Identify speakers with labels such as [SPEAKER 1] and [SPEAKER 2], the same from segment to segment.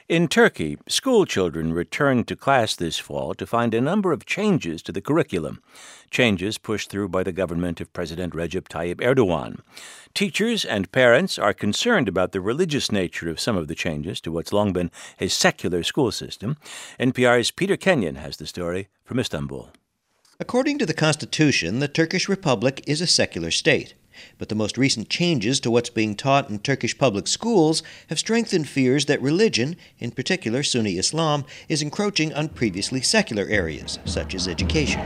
[SPEAKER 1] In Turkey, school children returned to class this fall to find a number of changes to the curriculum, changes pushed through by the government of President Recep Tayyip Erdogan. Teachers and parents are concerned about the religious nature of some of the changes to what's long been a secular school system. NPR's Peter Kenyon has the story from Istanbul.
[SPEAKER 2] According to the Constitution, the Turkish Republic is a secular state. But the most recent changes to what's being taught in Turkish public schools have strengthened fears that religion, in particular Sunni Islam, is encroaching on previously secular areas, such as education.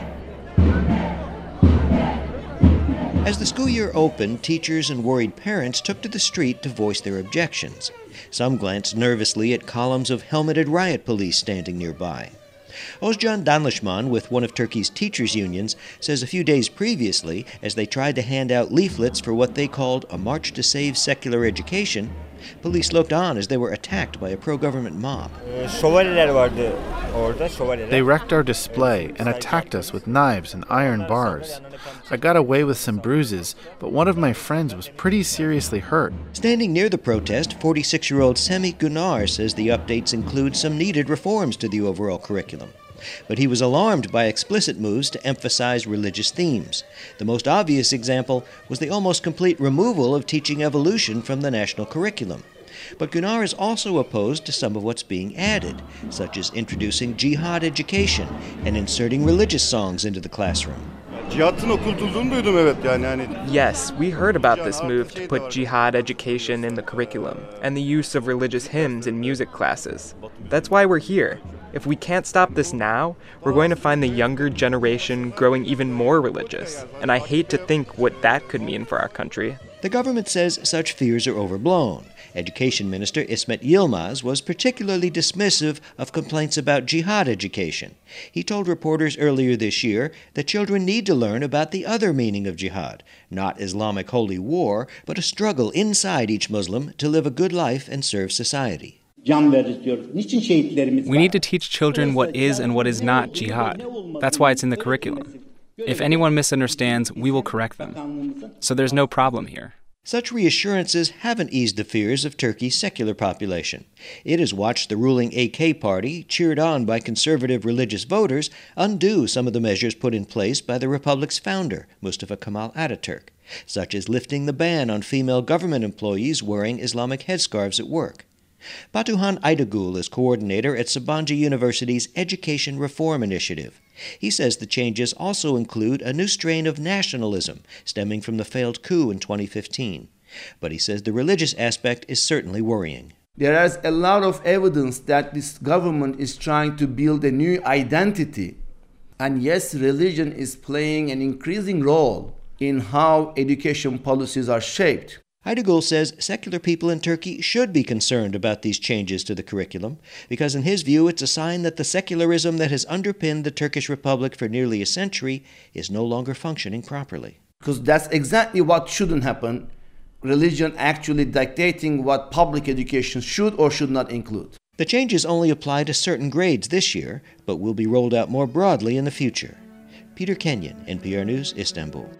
[SPEAKER 2] As the school year opened, teachers and worried parents took to the street to voice their objections. Some glanced nervously at columns of helmeted riot police standing nearby. Özcan Danlışman, with one of Turkey's teachers' unions, says a few days previously, as they tried to hand out leaflets for what they called a march to save secular education, police looked on as they were attacked by a pro-government mob.
[SPEAKER 3] They wrecked our display and attacked us with knives and iron bars. I got away with some bruises, but one of my friends was pretty seriously hurt.
[SPEAKER 2] Standing near the protest, 46-year-old Semih Günar says the updates include some needed reforms to the overall curriculum. But he was alarmed by explicit moves to emphasize religious themes. The most obvious example was the almost complete removal of teaching evolution from the national curriculum. But Günar is also opposed to some of what's being added, such as introducing jihad education and inserting religious songs into the classroom.
[SPEAKER 4] Yes, we heard about this move to put jihad education in the curriculum and the use of religious hymns in music classes. That's why we're here. If we can't stop this now, we're going to find the younger generation growing even more religious. And I hate to think what that could mean for our country.
[SPEAKER 2] The government says such fears are overblown. Education Minister İsmet Yilmaz was particularly dismissive of complaints about jihad education. He told reporters earlier this year that children need to learn about the other meaning of jihad, not Islamic holy war, but a struggle inside each Muslim to live a good life and serve society.
[SPEAKER 5] We need to teach children what is and what is not jihad. That's why it's in the curriculum. If anyone misunderstands, we will correct them. So there's no problem here.
[SPEAKER 2] Such reassurances haven't eased the fears of Turkey's secular population. It has watched the ruling AK party, cheered on by conservative religious voters, undo some of the measures put in place by the republic's founder, Mustafa Kemal Ataturk, such as lifting the ban on female government employees wearing Islamic headscarves at work. Batuhan Aydagul is coordinator at Sabancı University's Education Reform Initiative. He says the changes also include a new strain of nationalism stemming from the failed coup in 2015. But he says the religious aspect is certainly worrying.
[SPEAKER 6] There is a lot of evidence that this government is trying to build a new identity. And yes, religion is playing an increasing role in how education policies are shaped.
[SPEAKER 2] Aydagul says secular people in Turkey should be concerned about these changes to the curriculum because in his view it's a sign that the secularism that has underpinned the Turkish Republic for nearly a century is no longer functioning properly.
[SPEAKER 6] Because that's exactly what shouldn't happen, religion actually dictating what public education should or should not include.
[SPEAKER 2] The changes only apply to certain grades this year, but will be rolled out more broadly in the future. Peter Kenyon, NPR News, Istanbul.